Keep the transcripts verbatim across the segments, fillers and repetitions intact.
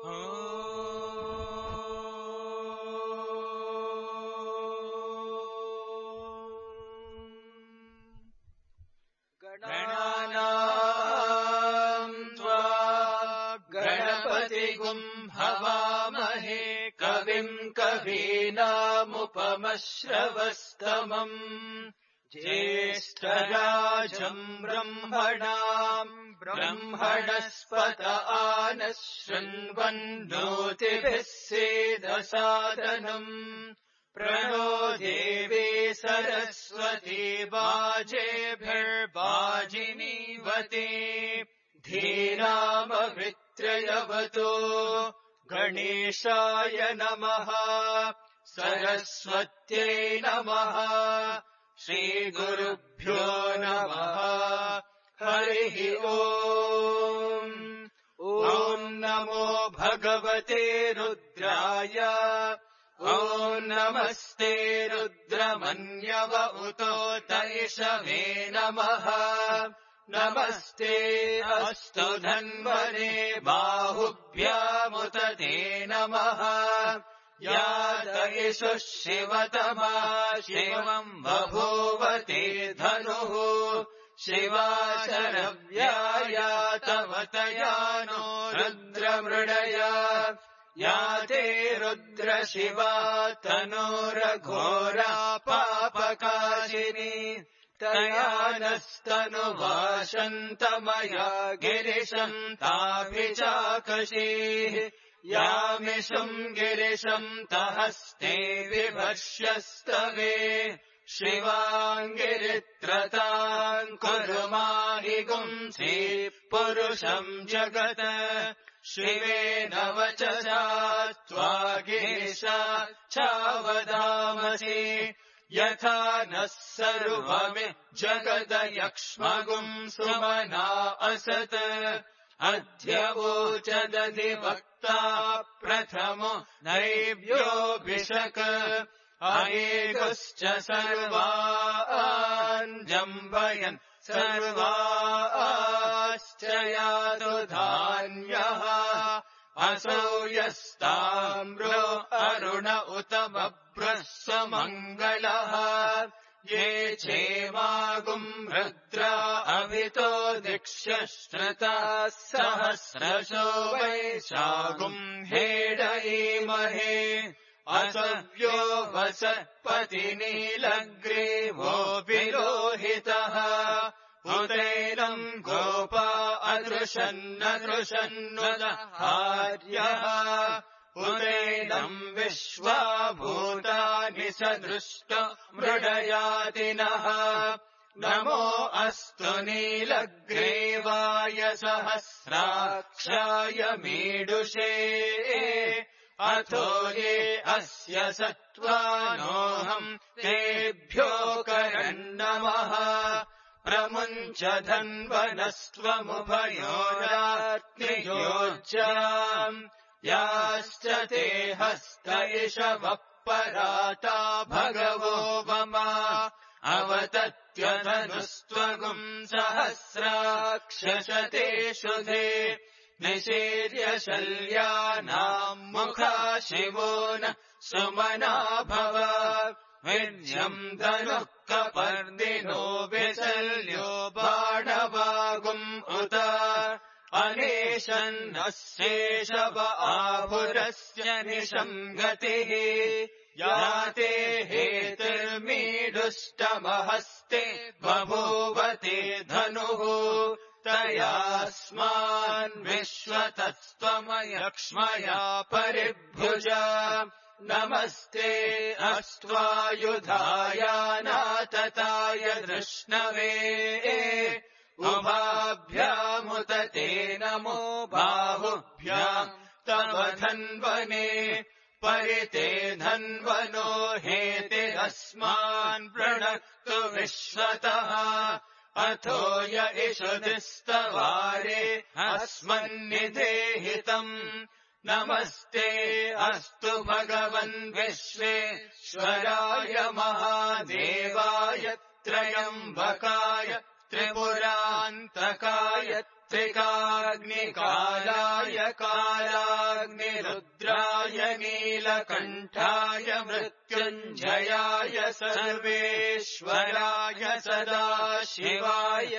गणानाम् त्वा गणपतिगुम् हवामहे कविम् कवीनामुपमश्रवस्तमम् ज्येष्ठराजम् ब्रह्मणाम् ब्रह्मणस्पत आनः शृण्वन्नोतिभिः सेदसादनम् प्रणो देवी सरस्वती वाजेभिर्वाजिनीवती धीनामभित्रयवतो गणेशाय नमः सरस्वत्यै नमः श्रीगुरुभ्यो नमः हरिः ओम् ॐ नमो भगवते रुद्राय ॐ नमस्ते रुद्रमन्यव उतोत इषवे नमः नमस्ते अस्तु धन्वने बाहुभ्यामुत ते नमः यात इषुः शिवतमा शिवम् बभूवते धनुः शिवा शरव्यायातवतया नो रुद्रमृडया याते रुद्रशिवा तनोरघोरा पापकाशिनी तया नस्तनुवाशन्तमया गिरिशम् ताभिचाकशीः यामिषम् गिरिशम् तहस्ते विभर्ष्यस्तवे शिवाङ्गिरित्रताम् कुरु माहि गुंसि पुरुषम् जगत् शिवेन वचसा त्वा गिरिशा चावदामसि यथा नः सर्वमि जगदयक्ष्मगुम् सुमना असत् अद्य वोचदधिवक्ता प्रथमो नैव्योऽभिषक् अनेकश्च सर्वान् जम्बयन् सर्वाश्च यातु धान्यः असौ यस्ताम्रो अरुण उत बभ्रस्व मङ्गलः ये चेमागुम् रुद्रा अभितो दिक्ष्यश्रुताः सहस्रशो वैशागुम् हेडयीमहे असव्यो वसत्पतिनीलग्रीवो विलोहितः उदैलम् गोपा अदृशन्नदृशन्नुदहार्यः उदैलम् विश्वाभूतानि सदृष्ट मृडयातिनः नमो अस्तु नीलग्रीवाय सहस्राक्षाय मीडुषे अथो ये अस्य सत्त्वानोऽहम् तेभ्यो करन्नमः प्रमुञ्च धन्वनस्त्वमुभयोरात्मयोज्याम् याश्च ते हस्त इषवः पराता भगवो ममा अवतत्यधनुस्त्वगुम् सहस्राक्षशतेषु ते निशीर्य शल्यानाम् मुखा शिवो न सुमना भव वीर्यम् धनुः कपर्दिनो विशल्यो बाणवागुम् उत अनेशन्नस्येषव आभुरस्य निशङ्गतिः याते हेतुर्मीडुष्टमहस्ते बभूवते धनुः तयास्मान् विश्वतस्त्वमयक्ष्मया परिभुज नमस्ते अस्त्वायुधायानातताय धृष्णवे उभाभ्यामुत ते नमो बाहुभ्याम् तव धन्वने परिते धन्वनो हेते अस्मान् प्रणक्तु विश्वतः अथो य इषुदिस्तवारे अस्मन्निधेहितम् नमस्ते अस्तु भगवन् विश्वेश्वराय महादेवाय त्रयम्बकाय त्रिपुरान्तकाय सात्विकाग्निकालाय कालाग्निरुद्राय नीलकण्ठाय मृत्युञ्जयाय सर्वेश्वराय सदाशिवाय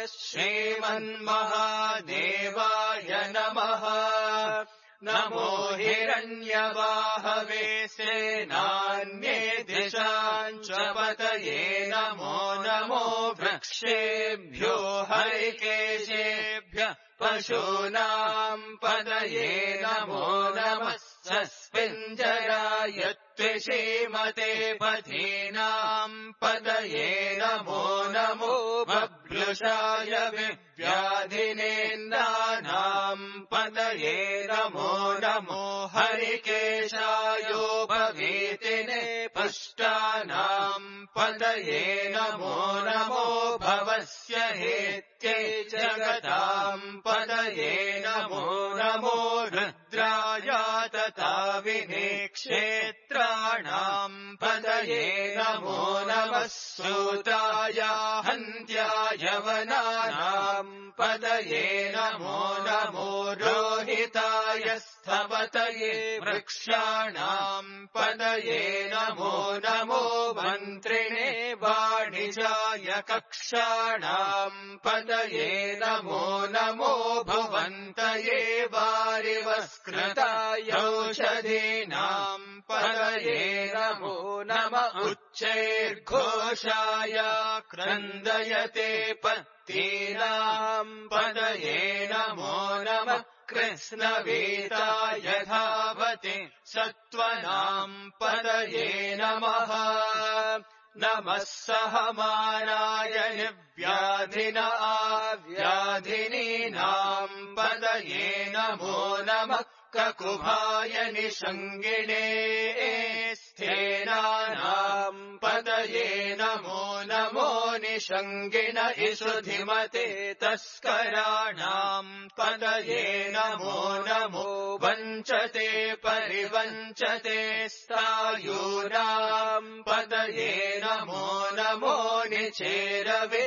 श्रीमन्महादेवाय नमः। नमो हिरण्यवाहवे सेनान्ये दिशाञ्च पतये नमो नमो वृक्षेभ्यो हरिकेशेभ्यः पशूनाम् पतये नमो नमः सस्पिञ्जराय त्रिशीमते पथीनाम् पतये नमो नमो बभ्रुषाय विव्याधिनेन्दानाम् पतये नमो नमो हरिकेशायोपवीतिने पुष्टानाम् पतये नमो नमो भवस्य हेत्यै जगताम् पतये नमो नमो रुद्राय तथा विनेक्षेत्राणाम् पतये नमो नमः सूताय हन्त्याय वनानाम् पतये नमो नमो रोहिताय स्थपतये वृक्षाणाम् पतये नमो नमो मन्त्रिणे वाणिजाय कक्षाणाम् पतये नमो नमो भुवन्तये वारिवस्कृताय औषधीनाम् पतये नमो नमः उच्चैर्घोषाय क्रन्दयते पत्तीनाम् पतये नमो नमः कृष्णवीताय धावति सत्त्वनाम् पतये नमः नमः सहमानाय निव्याधिना व्याधिनीनाम् पतये नमो नमः ककुभाय निषङ्गिणे स्थेनानाम् पतये नमो नमो निषङ्गिण इषुधिमते तस्कराणाम् पतये नमो नमो वञ्चते परिवञ्चते स्थायूनाम् पतये नमो नमो निचेरवे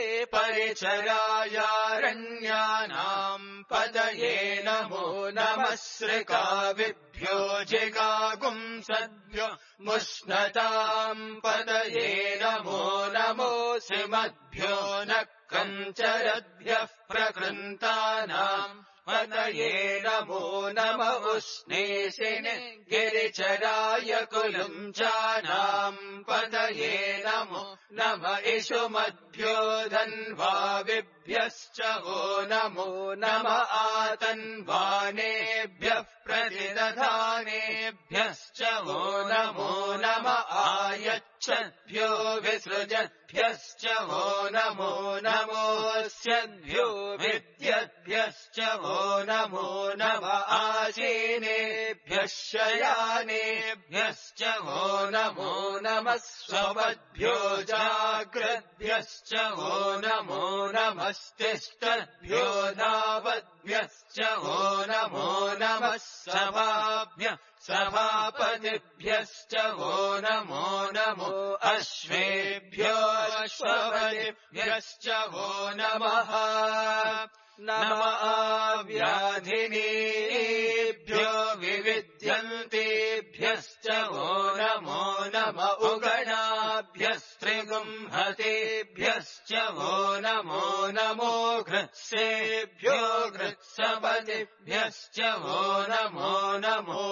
परिचरायारण्यानाम् पतये नमो नमः श्रिकाविभ्यो जिगागुंसद्भ्यो मुष्णताम् पतये नमो नमो श्रीमद्भ्यो न कञ्चरद्भ्यः प्रकृन्तानाम् पतये नमो नमः उष्णेशिने गिरिचराय कुलुञ्चानाम् पतये नमो नम इषुमद्भ्यो धन्वाविभ्यश्च वो नमो नम आतन्वानेभ्यः प्रतिदधानेभ्यश्च वो नमो नम आयच्छद्भ्यो विसृजद्भ्यश्च वो नमो नमोऽस्यद्भ्यो विद्यद्भ्यश्च वो नमो नम आसीनेभ्यः शयानेभ्यश्च वो नमो नमः स्वपद्भ्यो जाग्रद्भ्यश्च वो नमो नमस्तिष्ठद्भ्यो धावद्भ्यश्च वो नमो नमः सभाभ्यः सभापतिभ्यश्च वो नमो नमो अश्वेभ्यो अश्वपतिभ्यश्च वो नमः नम व्याधिनीभ्यो विविध्यन्तेभ्यश्च वो नमो नम उगणाभ्यस्त्रिगुंहतेभ्यश्च वो नमो नमो घृत्सेभ्यो घृत्सपतिभ्यश्च वो नमो नमो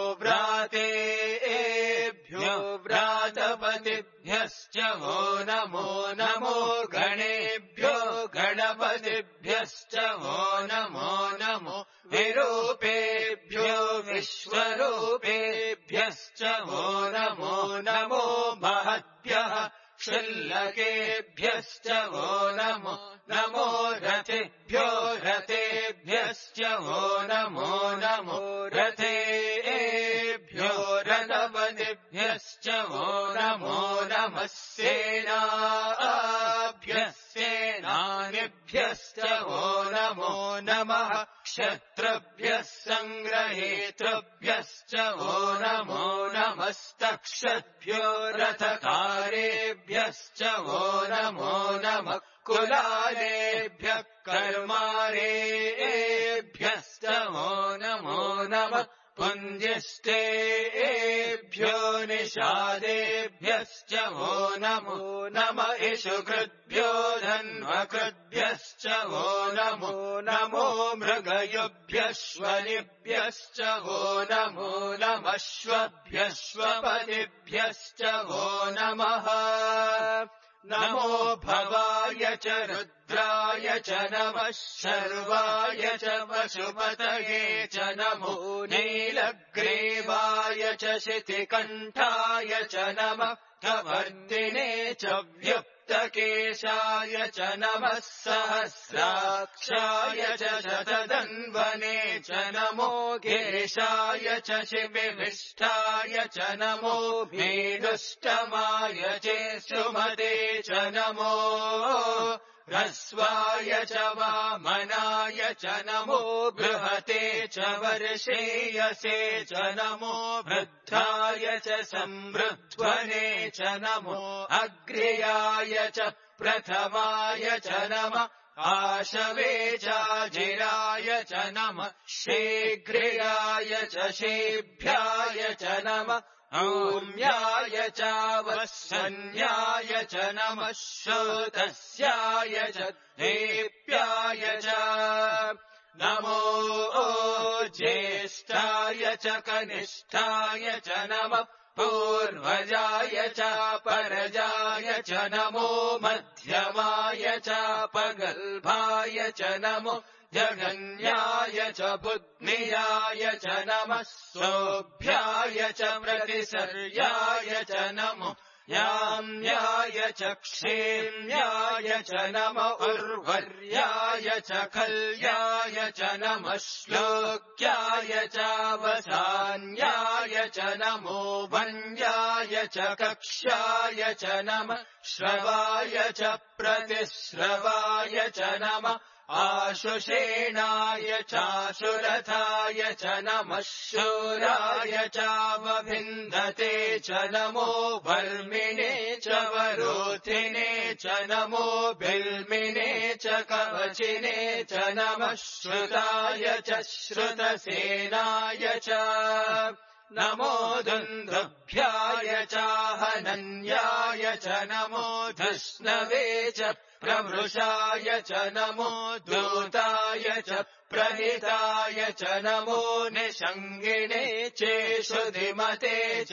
व्रातेभ्यो व्रातपतिभ्यश्च वो नमो नमो गणेभ्यो गणपतिभ्यश्च वो नमो नमो विरूपेभ्यो विश्वरूपेभ्यश्च वो नमो नमो महद्भ्यः क्षुल्लकेभ्यश्च वो नमो नमो रथेभ्यो रथेभ्यश्च वो नमो नमो रथेभ्यो रथपतिभ्यश्च वो नमो नमः सेनाभ्यः सेनानिभ्यश्च वो नमो नमः क्षत्रभ्यः सङ्ग्रहेतृभ्यश्च वो नमो नमस्तक्षद्भ्यो रथकारेभ्यश्च वो नमो नमः कुलालेभ्यः कर्मारेभ्यश्च वो नमो नमः पुञ्जिष्टेभ्यो निषादेभ्यश्च वो नमो नमः इषुकृद्भ्यो धन्वकृद्भ्यश्च वो नमो नमो मृगयुभ्यश्वनिभ्यश्च वो नमो नमः श्वभ्यश्वपदिभ्यश्च वो नमः नमो भवाय च रुद्राय च नमः शर्वाय च पशुपतये च नमो नीलग्रीवाय च शितिकण्ठाय च नमः कवर्दिने च व्युक्तकेशाय च नमः सहस्राक्षाय च शतदन्वने च नमो केशाय च शिबिविष्टाय च नमो मेदुष्टमाय च सुमते च नमो ह्रस्वाय च वामनाय च नमो बृहते च वर्षेयसे च नमो वृद्धाय च संवृध्वने च नमो अग्र्याय च प्रथमाय च नमः आशवे चाजिराय च नमः शीघ्राय च शेभ्याय च नमः औम्याय चावसन्याय च नमः श्रोतस्याय च देप्याय च नमो ज्येष्ठाय च कनिष्ठाय च नमः पूर्वजाय च परजाय च नमो मध्यमाय च पगल्भाय च नमो जगन्याय च बुद्ध्याय च नमः सोभ्याय च प्रतिसर्याय च नमो याम्याय च क्षेम्याय च नमः उर्वर्याय च खल्याय च नमः श्लोक्याय च वसान्याय च नमो वन्याय च कक्ष्याय च नमः श्रवाय च प्रतिश्रवाय च नमः आशुषेणाय चाशुरथाय च नमः शूराय चावभिन्दते च नमो वर्मिणे च वरोधिने च नमो बिल्मिने च कवचिने च नमः श्रुताय च श्रुतसेनाय च नमो दुन्दुभ्याय चाहनन्याय च नमो धृष्णवे च प्रवृषाय च नमो दूताय च प्रहिताय च नमो निषङ्गिणे चेषुधिमते च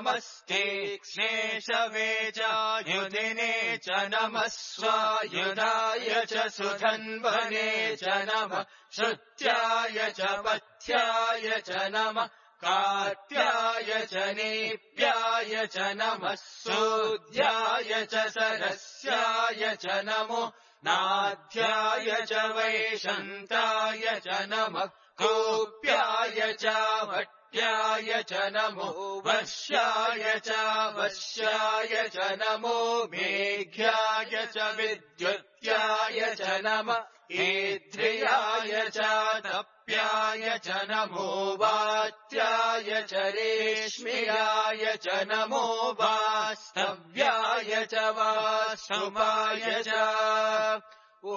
नमस्तीक्ष्णेशवे चायुधिने च नमः स्वायुधाय च सुधन्वने च नमः श्रुत्याय च पथ्याय च नमः कात्याय च नीप्याय च नमः सूद्याय च सरस्याय च नमो नाध्याय च वैशन्ताय च नमः कूप्याय च भट्याय च नमो वश्याय च वश्याय च नमो मेघ्याय च विद्युत्याय च नमः ईध्रियाय च तप्याय च नमो वात्याय च रेश्म्याय च नमो वास्तव्याय च वास्तवाय च ॐ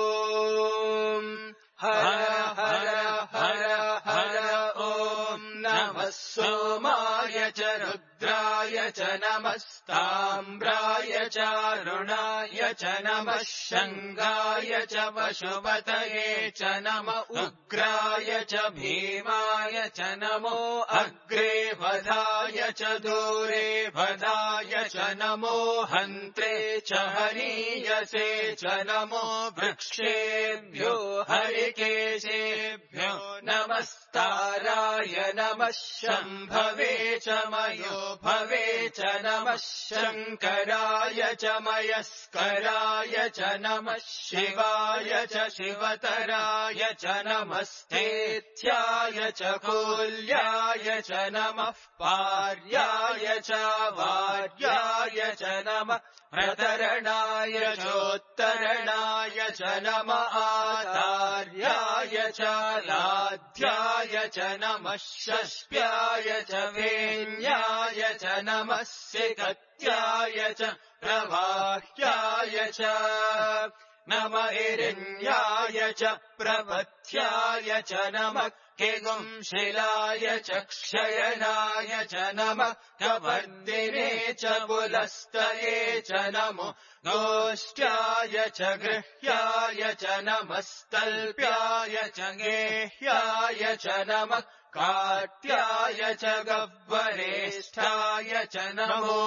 हर हर हर हर ॐ नमः सोमाय च रुद्राय च नमस्ताम्राय च अरुणाय च नमः शङ्गाय च पशुपतये च नम उग्राय च भीमाय च नमो अग्रे वधाय च दूरे वधाय च नमो हन्त्रे च हनीयसे च नमो वृक्षेभ्यो हरिकेशेभ्यो नमस्ताराय नमः शम्भवे च मयो भवे च नमः शङ्कराय च मयस्कराय च नमः शिवाय च शिवतराय च नमस्तेथ्याय च कूल्याय च नमः पार्याय च वार्याय च नमः प्रतरणाय चोत्तरणाय च नमः आचार्याय च लाध्याय च नमः षष्प्याय च वेण्याय च नमः सिकत्याय च प्रवाह्याय च नम हिरण्याय च प्रपथ्याय च नमः किगुंशिलाय च क्षयनाय च नमः कवर्दिने च पुलस्तये च नमो गोष्ट्याय च गृह्याय च नमस्तल्प्याय च गेह्याय च नमः काट्याय च गह्वरेष्ठाय च नमो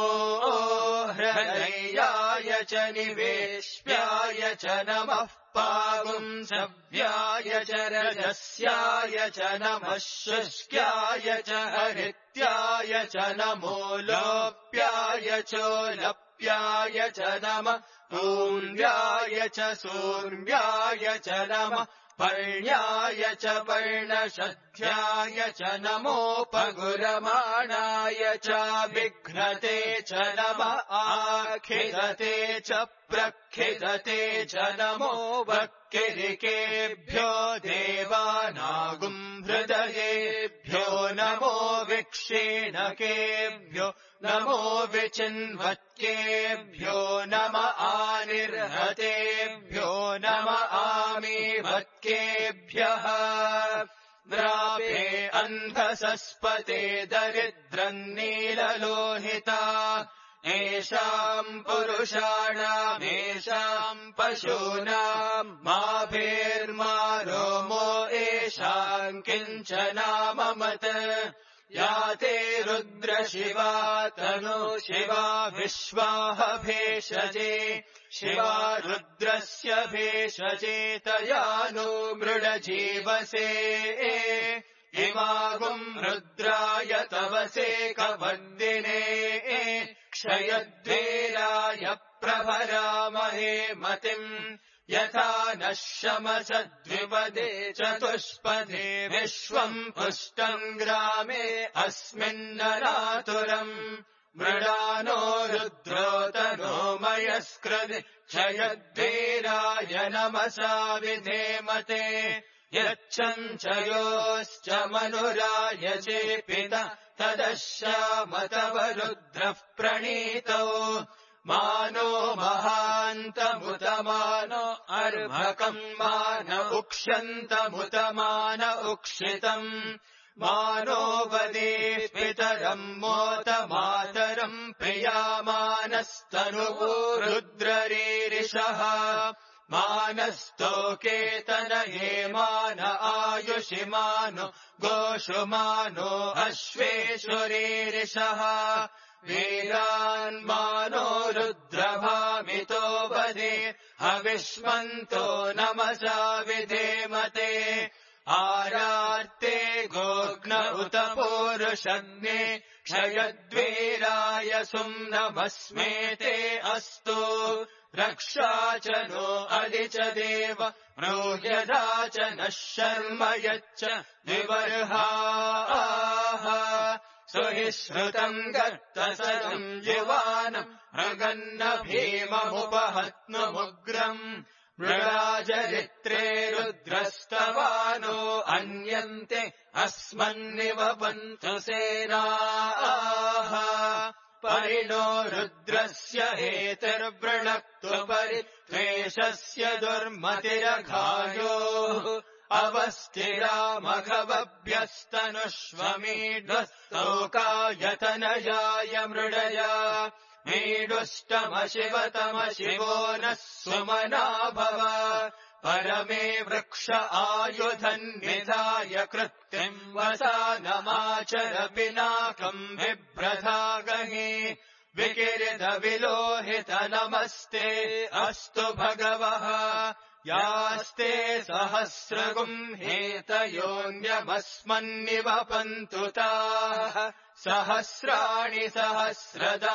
हृदयाय च निवेश्याय च नमः पागुंसव्याय च रजस्याय च नमः शुष्क्याय च हरित्याय च नमो लोप्याय चोलप्याय च नमः पूर्ण्याय च सूर्याय च नमः पर्ण्याय च पर्णशध्याय च नमोपगुरमाणाय च विघ्नते च नमः आखिदते च प्रखिदते च नमो वक्किरिकेभ्यो देवानागुम् हृदयेभ्यो नमो विक्षीणकेभ्यो नमो विचिन्वत्केभ्यो नम आनिर्हतेभ्यो नम आमीवत्केभ्यः द्रापे अन्धसस्पते दरिद्रम् नीललोहिता येषाम् पुरुषाणामेषाम् पशूनाम् माभेर्मा रोमो येषाम् किञ्चनाममत् या ते रुद्रशिवा तनु शिवा विश्वाह भेषजे शिवा रुद्रस्य भेषजे तया नो मृडजीवसे इमागुम् रुद्राय तवसे कवर्दिने क्षयद्वेलाय प्रभरामहे मतिम् यथा नः शमसद्विपदे चतुष्पदे विश्वम् पुष्टम् ग्रामे अस्मिन्नरातुरम् मृडानो रुद्रोतनो मयस्कृति क्षयद्वेलाय नमसा विधेमते यच्छञ्चयोश्च मनुराय चेपिता तदश्यामतव रुद्रः प्रणीतौ मानो महान्तमुतमानो अर्भकम् मान उक्ष्यन्तमुतमान उक्षितम् मानो वदेः पितरम् मोत मातरम् प्रियामानस्तनुवो रुद्ररीरिषः मानस्तोकेतनये मान आयुषि मानो गोषु मानो अश्वेषुरीरिषः वीरान्मानो रुद्रभामितो वदे हविष्मन्तो नमसा विधेमते आरार्ते गोघ्न उत पूरुषग्ने क्षयद्वीराय सुम्नमस्मेते अस्तु रक्षा च नो अधि च देव प्रोह्यदा च नः शर्म यच्च विवर्हाः सुहिश्रुतम् गर्तसरम् युवानम् मृगन्न भीममुपहत्नुमुग्रम् मृडाचरित्रे रुद्रस्तवानो अन्यन्ते अस्मन्निवपन्तु सेनाः परिणो रुद्रस्य हेतिर्वृणक्तु परित्वेषस्य दुर्मतिरघायोः अवस्थिरामघवभ्यस्तनुष्वमीढस्तोकायतनयाय मृडया मीडुष्टमशिवतमशिवो नः सुमना भव परमे वृक्ष आयुधन्निधाय कृत्तिम् वसानमाचर पिनाकम् बिभ्रधागहि विकिरितविलोहित नमस्ते अस्तु भगवः यास्ते सहस्रगुम् हेतयोऽन्यमस्मन्निवपन्तु ताः सहस्राणि सहस्रदा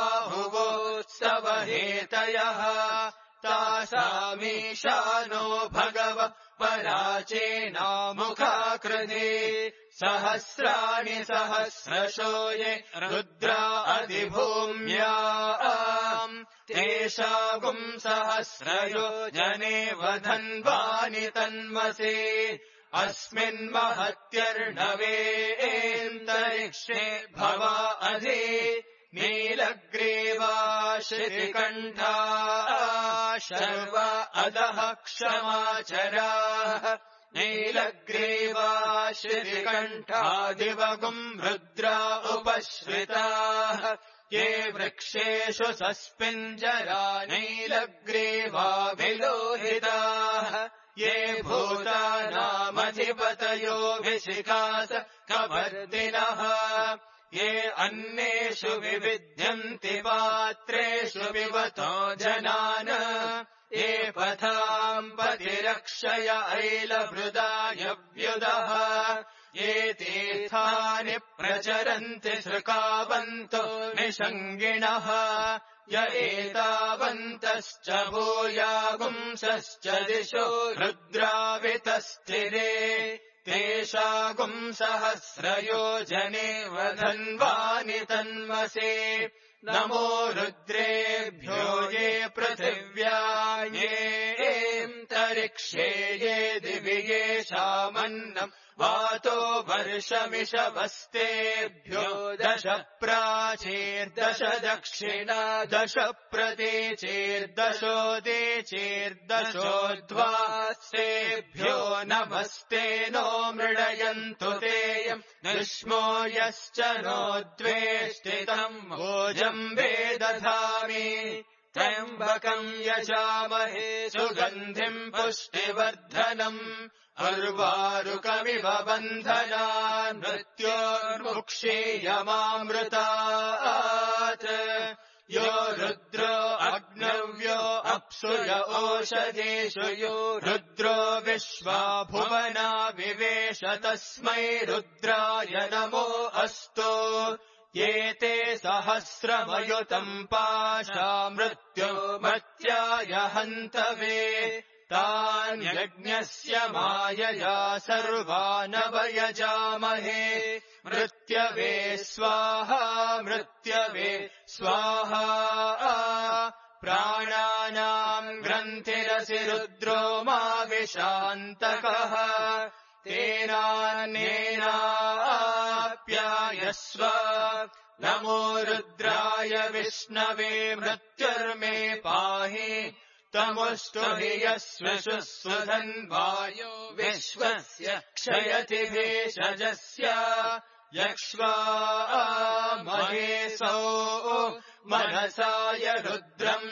बाहुवोत्सवहेतयः तासामीशानो भगव पराचेनामुखाकृते सहस्राणि सहस्रशो ये रुद्रा अधिभूम्याम् तेषागुम् सहस्रयो जने वधन्वानि तन्मसे अस्मिन्महत्यर्णवेऽन्तरिक्षे भवा अधि नीलग्रीवा श्रुतिकण्ठा शर्व अधः क्षमाचराः नीलग्रीवा श्रुतिकण्ठा दिवगुम् रुद्रा उपश्रिताः ये वृक्षेषु सस्पिञ्जरा नीलग्रीवा विलोहिताः ये भूतानामधिपतयो विशिखास कवर्दिनः ये अन्येषु विविध्यन्ति पात्रेषु पिबतो जनान् ये पथाम् पतिरक्षय ऐलभृदायव्युदः ये तीर्थानि प्रचरन्ति सृकावन्तो निषङ्गिणः य एतावन्तश्च भूयागुंसश्च दिशो रुद्रावितस्थिरे तेषागुंसहस्रयोजने वधन्वानि तन्मसे नमो रुद्रेभ्यो ये पृथिव्या येऽन्तरिक्षे ये दिवि येषामन्नम् वातो वर्षमिषवस्तेभ्यो दश प्राचीर्दश दक्षिणा दश प्रतीचीर्दशोदीचीर्दशोद्वास्तेभ्यो नमस्ते नो मृडयन्तु तेयम् निष्मो यश्च नो द्वेष्टितम् भोजम्बे दधामि त्र्यम्बकम् यजामहे सुगन्धिम् पुष्टिवर्धनम् अर्वारुकमिव बन्धनान् मृत्योर्मुक्षीयमामृतात् यो रुद्रो अग्नव्यो अप्सु य ओषधीषु यो रुद्रो विश्वा भुवना विवेश तस्मै रुद्राय नमो अस्तु ये ते सहस्रमयुतम् पाशा मृत्यो मर्त्याय हन्तवे तान् यज्ञस्य मायया सर्वानवयजामहे मृत्यवे स्वाहा मृत्यवे स्वाहा प्राणानाम् ग्रन्थिरसि रुद्रो मा विशान्तकः तेनान्येनाप्यायस्व नमो रुद्राय विष्णवे मृत्युर्मे पाहि तमुस्तु हि यस्विषु स्वधन्वायो विश्वस्य क्षयति भेषजस्य यक्ष्वा महेशो मनसाय रुद्रम्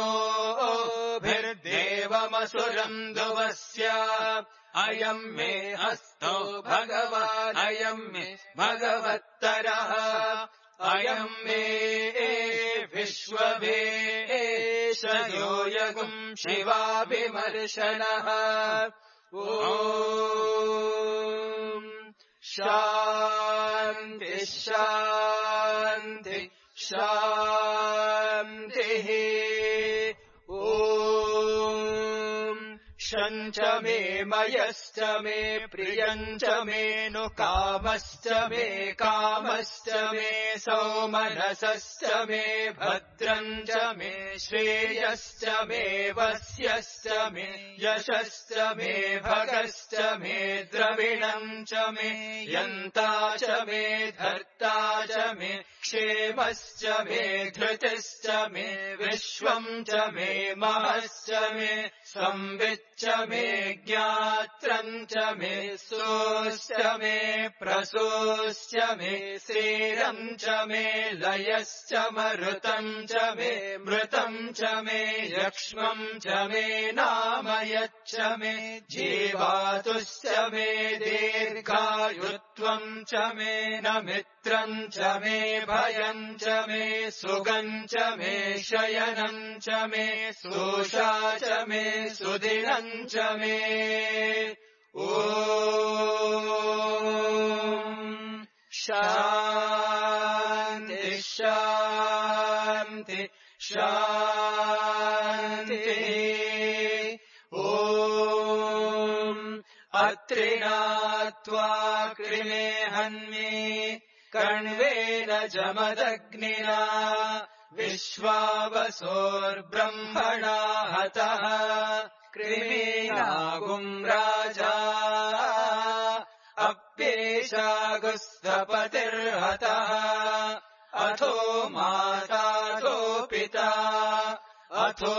नमोभिर्देवमसुरम् दुवस्य अयम् मे हस्तो भगवान् अयम् मे भगवत्तरः अयम् मे विश्ववेशयो यगुम् शिवाभिमर्शनः ॐ शान्ति शान्ति शान्तिः ॐ शञ्च मे मयश्च मे प्रियञ्च मे नु कामश्च मे कामश्च मे सौमनसश्च मे भद्रम् च मे श्रेयश्च मे वस्यश्च मे यशश्च मे भगश्च मे द्रविणम् च मे यन्ता च मे धर्ता च मे क्षेमश्च मे धृतिश्च मे विश्वम् च मे महश्च मे संविच्च मे ज्ञात्रम् च मे सोश्च मे प्रसोश्च मे श्रीरम् च मे लयश्च मरुतम् च मे मृतम् च मे यक्ष्मम् च मे नामयच्च मे जीवातुश्च मे दीर्घायुत्वम् च मे न मित्रम् च मे भयम् च मे सुगम् च मे शयनम् च मे सोषा च मे सुदिनम् च मे ॐ शान्ति शान्ति शान्तिः ॐ अत्रिणात्वा कृमे हन्मे कण्वेन जमदग्निना विश्वावसोर्ब्रह्मणा हतः कृमेनागुम् राजा अप्येषागुस्तपतिर्हतः अथो माताथो पिता अथो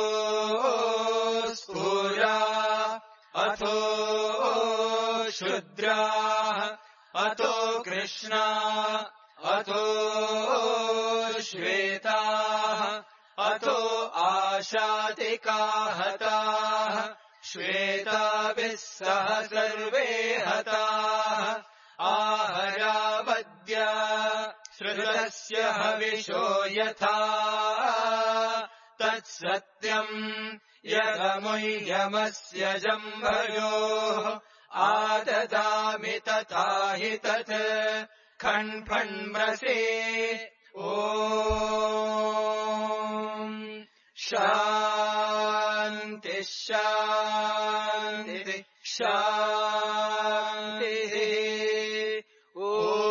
स्फुरा अथो शूद्राः अथो कृष्णा अथो श्वेताः अथो आशातिका हताः श्वेताभिः सह सर्वे हताः आहरावद्या श्रुतस्य हविषो यथा तत्सत्यम् यदमुह्यमस्य जम्भयोः आददामि तथा हि तत् खण्फण्म्रसे ॐ शान्ति शान्ति शान्तिः ॐ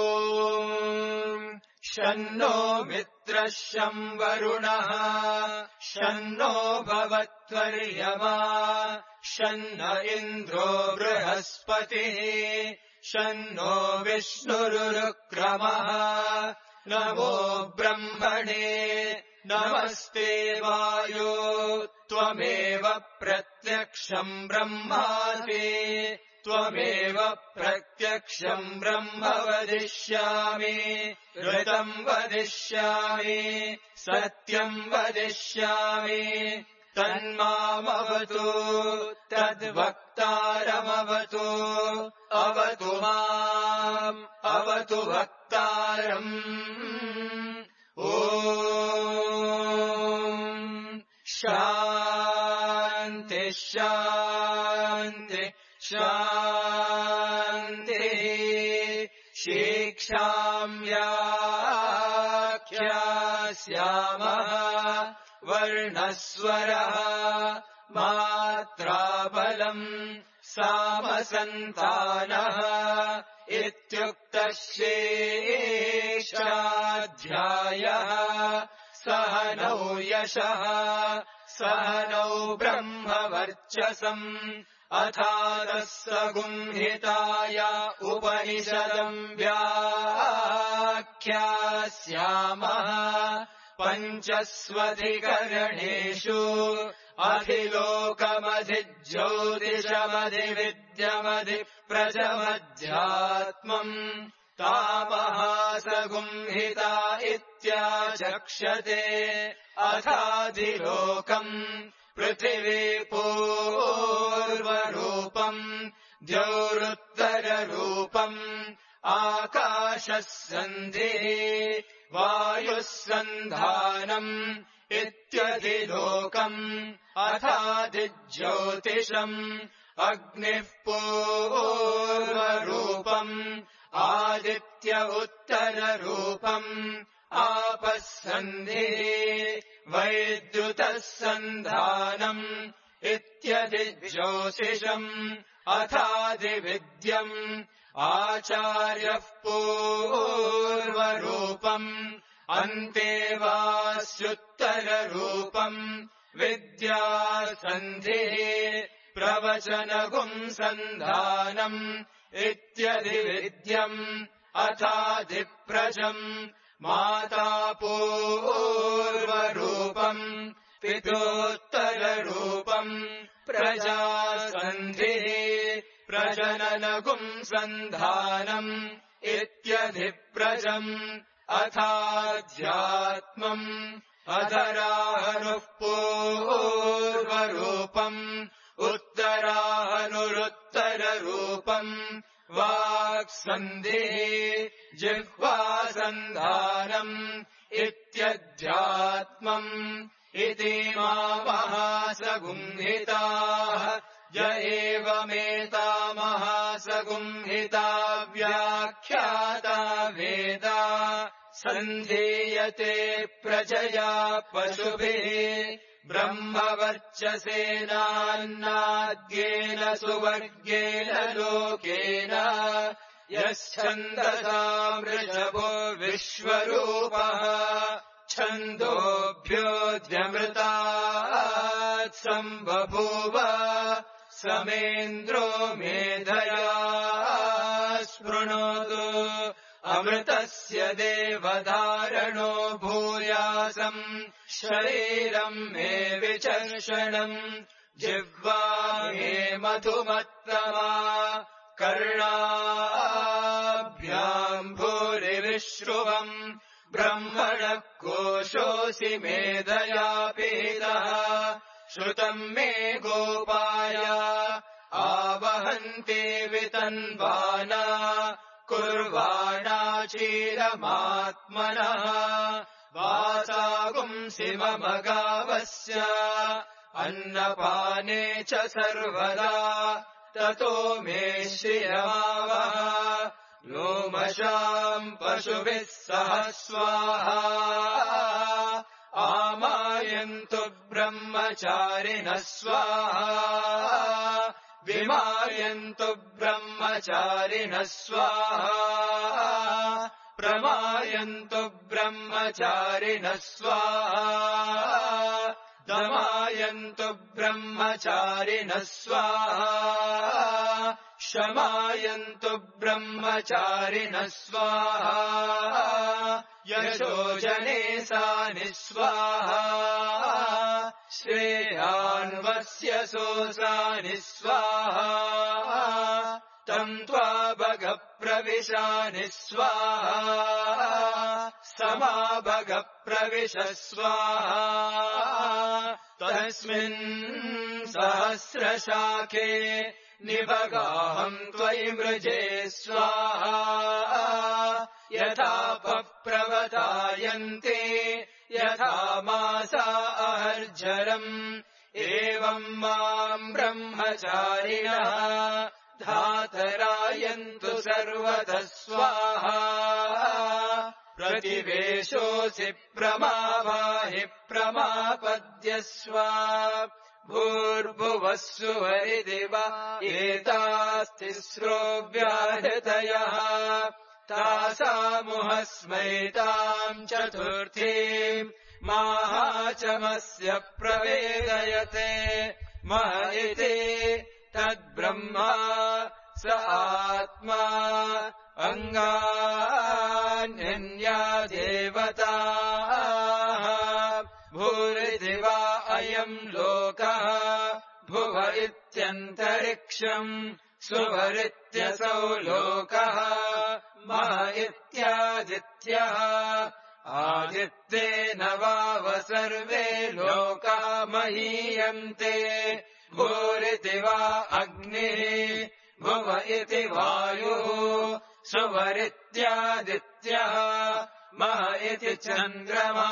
शन्नो मित्रः शं वरुणः शन्नो भवत्वर्यमा शन्न इन्द्रो बृहस्पतिः शन्नो विष्णुरुक्रमः नमो ब्रह्मणे नमस्ते वायो त्वमेव प्रत्यक्षम् ब्रह्मासि त्वमेव प्रत्यक्षम् ब्रह्म वदिष्यामि ऋतम् वदिष्यामि सत्यम् वदिष्यामि तन्मामवतु तद्वक्तारमवतु अवतु माम् अवतु वक्तारम् ॐ शान्ति शान्ति शान्तिः शिक्षाम् व्याख्यास्यामः वर्णस्वरः मात्राबलम् सामसन्तानः इत्युक्तः शेषाध्यायः सह नौ यशः सह नौ ब्रह्मवर्चसम् अथातः सगुंहिताय उपनिषदम् व्याख्यास्यामः पञ्चस्वधिकरणेषु अधिलोकमधिज्योतिषमधिविद्यमधिप्रजमध्यात्मम् तामहासगुंहिता इत्याचक्षते अथाधिलोकम् पृथिवी पूर्वरूपम् द्यौरुत्तररूपम् आकाशः सन्धिः वायुः सन्धानम् इत्यधिलोकम् अथाधिज्योतिषम् अग्निः पूर्वरूपम् आदित्य उत्तररूपम् आपः सन्धिः वैद्युतः सन्धानम् इत्यधिज्योतिषम् अथाधिविद्यम् आचार्यः पूर्वरूपम् अन्तेवास्युत्तररूपम् विद्यासन्धिः प्रवचनगुम् सन्धानम् इत्यधिविद्यम् अथाधिप्रजम् माता पूर्वरूपम् पितोत्तररूपम् प्रजासन्धिः प्रजननगुम् सन्धानम् इत्यधिप्रजम् अथाध्यात्मम् अधराहनुः पूर्वरूपम् उत्तराहनुरुत्तररूपम् वाक्सन्धिः जिह्वासन्धानम् इत्यध्यात्मम् इति महासगुंहिताः य एवमेता महासगुंहिता व्याख्याता वेदा सन्धीयते प्रजया पशुभिः ब्रह्मवर्चसेनान्नाद्येन सुवर्गेण लोकेन यच्छन्दसामृषभो विश्वरूपः छन्दोभ्योऽध्यमृतात् सम्बभूव समेन्द्रो मेधया स्पृणोतु अमृतस्य देवधारणो भूयासम् शरीरम् मे विचर्षणम् जिह्वा मे मधुमत्तमा कर्णाभ्याम् भूरिविश्रुवम् ब्रह्मणः कोशोऽसि मेधया पीतः श्रुतम् मे गोपाय आवहन्ति वितन्वाना कुर्वाणा चीरमात्मनः वासागुंसि मम गावस्य अन्नपाने च सर्वदा ततो मे श्रियमावह लोमशाम् पशुभिः सह स्वाहा आमायन्तु ब्रह्मचारिणः स्वाहा विमायन्तु ब्रह्मचारिणः स्वाहा प्रमायन्तु ब्रह्मचारिणः स्वाहा दमायन्तु ब्रह्मचारिणः स्वाहा शमायन्तु ब्रह्मचारिणः स्वाहा यशो जने सानि स्वाहा श्रेयान्वस्य सोऽसानि स्वाहा तम् त्वा भग प्रविशानि स्वाहा समाभग प्रविश स्वाहा तस्मिन् सहस्रशाखे निभगाहम् त्वयि मृजे स्वाहा यथा प्रवतायन्ते यथा मासा अहर्जरम् एवम् माम् ब्रह्मचारिणः धातरायन्तु सर्वतः स्वाहा प्रतिवेशोऽसि प्रमाभाहि प्रमापद्यस्व भूर्भुवः सुवरिदिव एतास्तिस्रो व्याहृतयः तासामुहस्मैताम् चतुर्थीम् माहाचमस्य प्रवेदयते मह इति तद्ब्रह्मा स आत्मा अङ्गान्यन्या देवताः भूरिति वा अयम् लोकः भुव इत्यन्तरिक्षम् सुवरित्यसौ लोकः मह इत्यादित्यः आदित्येन वाव सर्वे लोका महीयन्ते भूरिति वा अग्निः भुव इति वायुः सुवरित्यादित्यः मह इति चन्द्रमा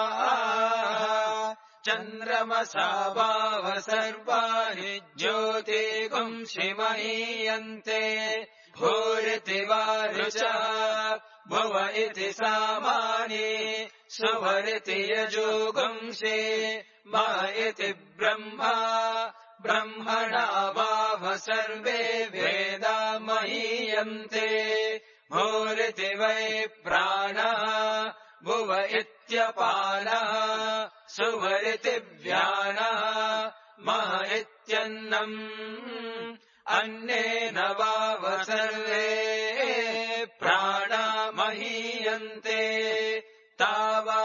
चन्द्रमसा वाव सर्वाणि ज्योतिगुंसि महीयन्ते भूरिति वा ऋचः भुव इति सामानि सुवरिति यजुगुंसि मह इति ब्रह्मा ब्रह्मणा वाव सर्वे वेदा महीयन्ते भूरिति वै प्राणः भुव इत्यपानः सुवरिति व्यानः मह इत्यन्नम् अन्नेन वाव सर्वे प्राणा महीयन्ते तावा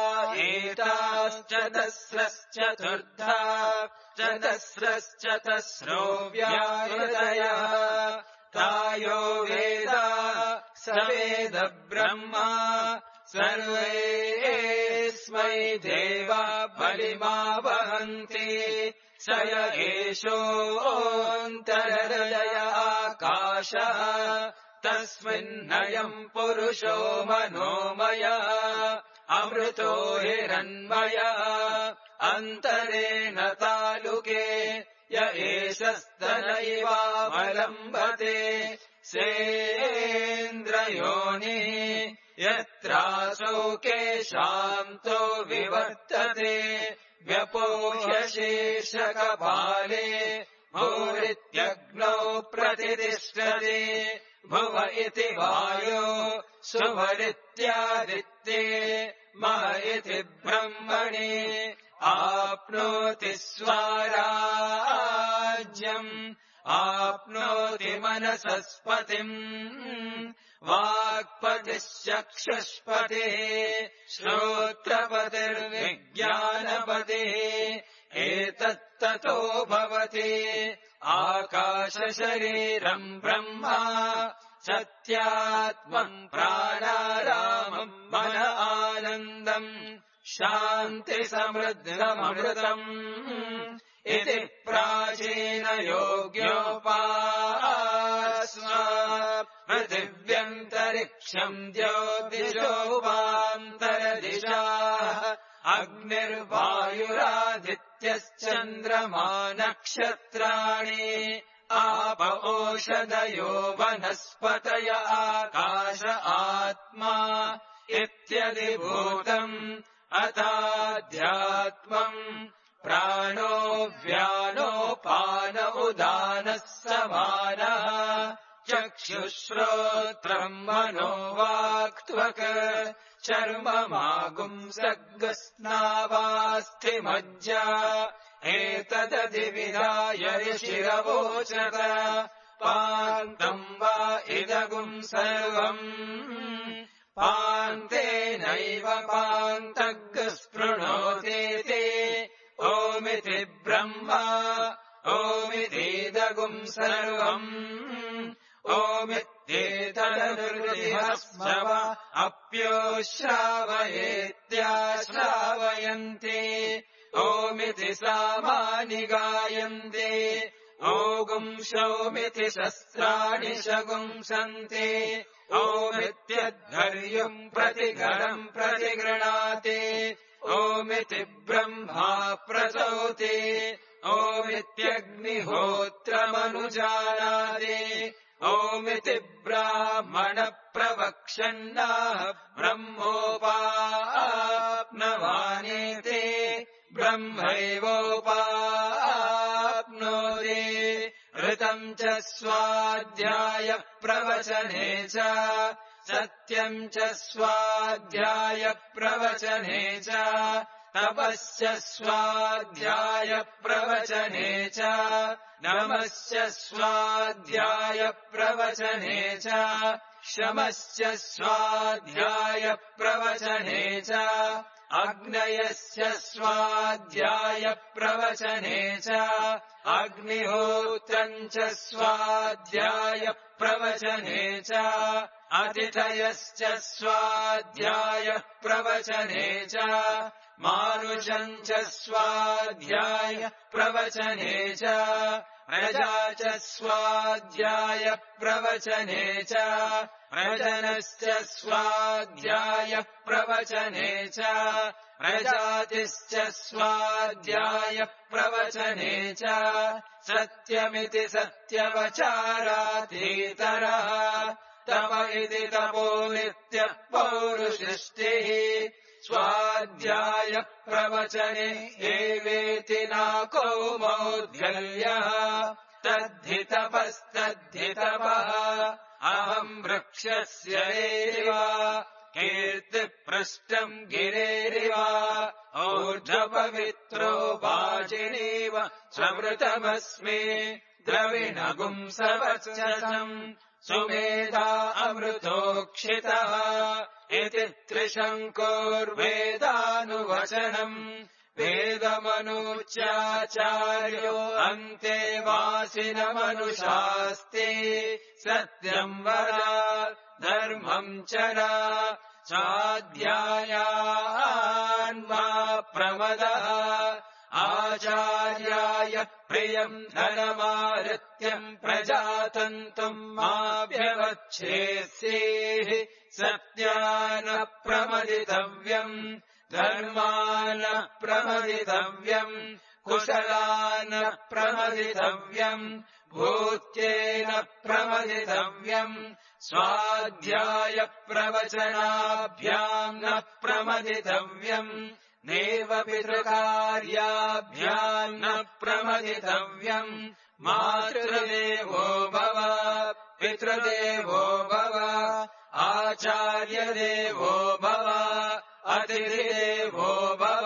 एताश्चतस्रश्चतुर्धा चतस्रश्चतस्रो व्याहृतयः तायो वेद स वेद ब्रह्मा सर्वेऽस्मै देवा बलिमावहन्ति स य एषोऽन्तरहृदय आकाशः तस्मिन्नयम् पुरुषो मनोमयः अमृतो हिरण्मयः अन्तरेण तालुके य एषस्तनैवावलम्बते सेन्द्रयोनिः यत्रासौ केशान्तो विवर्तते व्यपोह्य शीर्षकपाले भूरित्यग्नौ प्रतितिष्ठते भुव इति वायो सुवरित्यादित्ये मह इति ब्रह्मणि आप्नोति स्वराज्यम् आप्नोति मनसस्पतिम् वाक्पतिश्चक्षुष्पतिः श्रोत्रपतिर्विज्ञानपतिः एतत्ततो भवति आकाशशरीरम् ब्रह्मा सत्यात्मम् प्राणारामम् मन आनन्दम् शान्तिसमृद्धममृतम् इति प्राचीन योग्योपास्मा पृथिव्यन्तरिक्षम् ज्योतिषो वान्तरदिशाः अग्निर्वायुरादित्यश्चन्द्रमा नक्षत्राणि आप ओषधयो वनस्पतय आकाश आत्मा इत्यधिभूतम् अथाध्यात्मम् प्राणो व्यानोपान उदानः समानः चक्षुश्रोत्रम् मनोवाक्त्वक् चर्ममागुंसग्स्नावास्थिमज्जा एतदधिविधाय ऋषिरवोचत पान्तम् वा इदगुम् सर्वम् पान्तेनैव पान्तग्स्पृणोतीति ओमिति ब्रह्मा ओमितीदगुम् सर्वम् ओमित्येतदनुर्हस्मव अप्योश्रावयेत्याश्रावयन्ति ओमिति सामानि गायन्ति ओगुंशोमिति शस्त्राणि शगुंसन्ति ओमित्यध्वर्युम् प्रतिघरम् प्रतिगृणाति ओमिति ब्रह्मा प्रचौति ओमित्यग्निहोत्रमनुजानाति ओमिति ब्राह्मण प्रवक्षन्नाः ब्रह्मोपाप्नवानीति ब्रह्मैवोपाप्नोति ऋतम् च स्वाध्याय प्रवचने च सत्यम् च स्वाध्याय प्रवचने च तपश्च स्वाध्याय प्रवचने च नमश्च स्वाध्याय प्रवचने च शमश्च स्वाध्याय प्रवचने च अग्नयश्च स्वाध्याय प्रवचने च अग्निहोत्रम् च स्वाध्याय प्रवचने च अतिथयश्च स्वाध्याय प्रवचने च मानुषम् च स्वाध्याय प्रवचने च प्रजा च स्वाध्याय प्रवचने च प्रजनश्च स्वाध्याय प्रवचने च प्रजातिश्च स्वाध्याय प्रवचने च सत्यमिति सत्यवचारातीतरः तप इति तपो नित्यः पौरुषष्टिः स्वाध्याय प्रवचने एवेति नाको मौद्गल्यः तद्धि तपस्तद्धि तपः अहम् वृक्षस्य एव कीर्तिपृष्टम् गिरेरिव ऊर्ध्वपवित्रो वाजिनीव स्वमृतमस्मि द्रविणगुम् सवत्सरम् सुमेधा अमृतोक्षितः इति त्रिशङ्कोर्वेदानुवचनम् वेदमनूच्याचार्यो अन्ते वासिनमनुशास्ति सत्यम् वद धर्मम् चरा स्वाध्यायान्वा प्रमदः आचार्याय प्रियम् धनमाहृत्यम् प्रजातन्तुम् माभ्यवच्छेत्सेः सत्यान प्रमदितव्यम् धर्मान प्रमदितव्यम् कुशलान प्रमदितव्यम् भूत्येन प्रमदितव्यम् स्वाध्याय प्रवचनाभ्याम् न प्रमदितव्यम् नेव पितृकार्याभ्याम् न प्रमदितव्यम् मातृदेवो भव पितृदेवो भव आचार्यदेवो भव अतिथिदेवो भव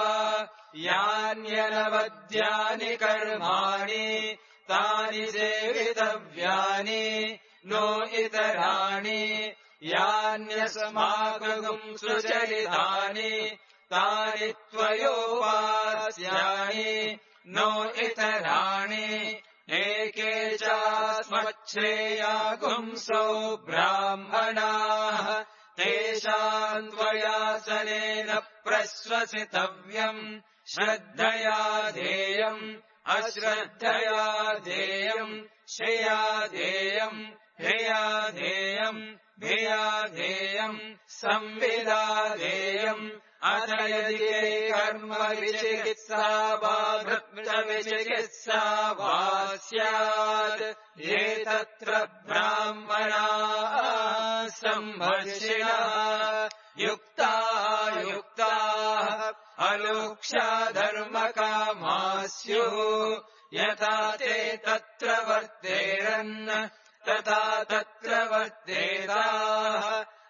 यान्यनवद्यानि कर्माणि तानि सेवितव्यानि नो इतराणि यान्यस्माकम् सुचरितानि तानि त्वयोपास्यानि नो इतराणि एके चास्मच्छ्रेया पुंसो ब्राह्मणाः तेषाम् त्वयासनेन प्रश्वसितव्यम् श्रद्धया ध्येयम् अश्रद्धया ध्येयम् श्रिया ध्येयम् ह्रिया ध्येयम् भिया ध्येयम् संविदा ध्येयम् अथ यदि कर्म विचिकित्सा वा भृत्यविचिकित्सा वा स्यात् ये तत्र ब्राह्मणाः सम्भर्षिणः युक्ता युक्ताः अलोक्ष्या धर्मकामाः स्युः यथा ते तत्र वर्तेरन् तथा तत्र वर्तेताः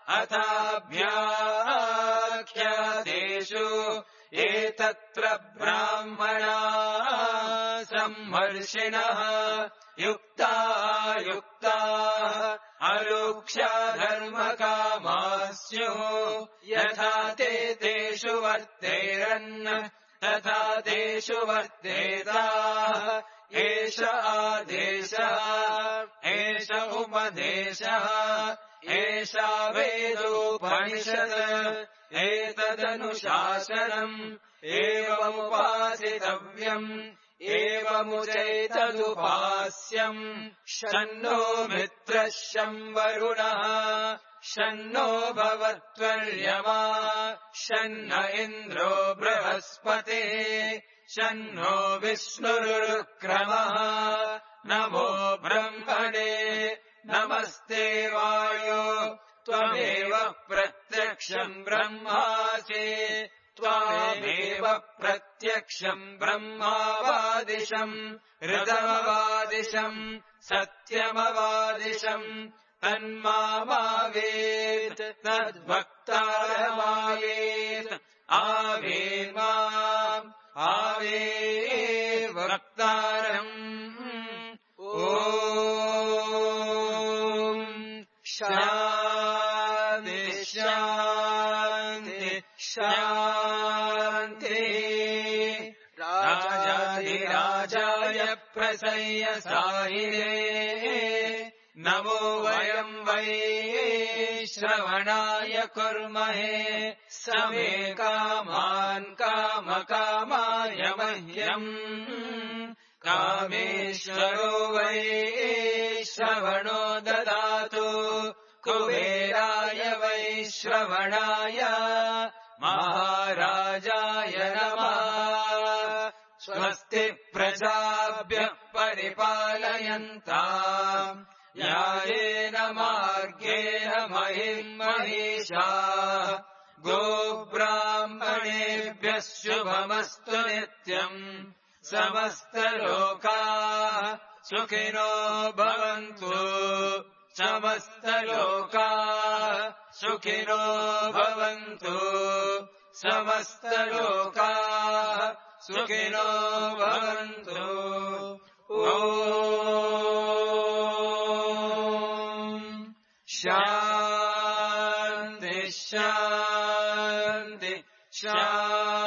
अथाभ्याख्यातेषु ये तत्र ब्राह्मणाः सम्मर्षिणः युक्ता युक्ताः अलोक्ष्या धर्मकामाः स्युः यथा ते तेषु वर्तेरन् तथा तेषु वर्तेताः एष आदेशः एष उपदेशः एषा वेदोपनिषत् एतदनुशासनम् एवमुपासितव्यम् एवमुचैतदुपास्यम् शन्नो मित्रः शं वरुणः शन्नो भवत्वर्यमा शन्न इन्द्रो बृहस्पतिः शन्नो विष्णुरुक्रमः नमो ब्रह्मणे नमस्ते वायो त्वमेव प्रत्यक्षम् ब्रह्मासि त्वामेव प्रत्यक्षम् ब्रह्मावादिशम् ऋतमवादिशम् सत्यमवादिशम् तन्मावेत् तद्वक्तारमावेत् आवेन्माम् आवे वक्तारम् ॐ शान्ति शान्ति शान्ति राजाधिराजाय प्रसय्य साहिरे नमो वयम् वै श्रवणाय कुर्महे समे कामान् कामकामाय मह्यम् कामेश्वरो वै श्रवणो ददातु कुबेराय वै श्रवणाय महाराजाय नमः स्वस्ति प्रजाभ्यः परिपालयन्ताम् न्यायेन मार्गेण महिम् महिषाः गोब्राह्मणेभ्यः शुभमस्तु नित्यम् समस्तलोकाः सुखिनो भवन्तु समस्तलोकाः सुखिनो भवन्तु समस्तलोकाः सुखिनो भवन्तु ॐ शान्ति शान्ति शान्ति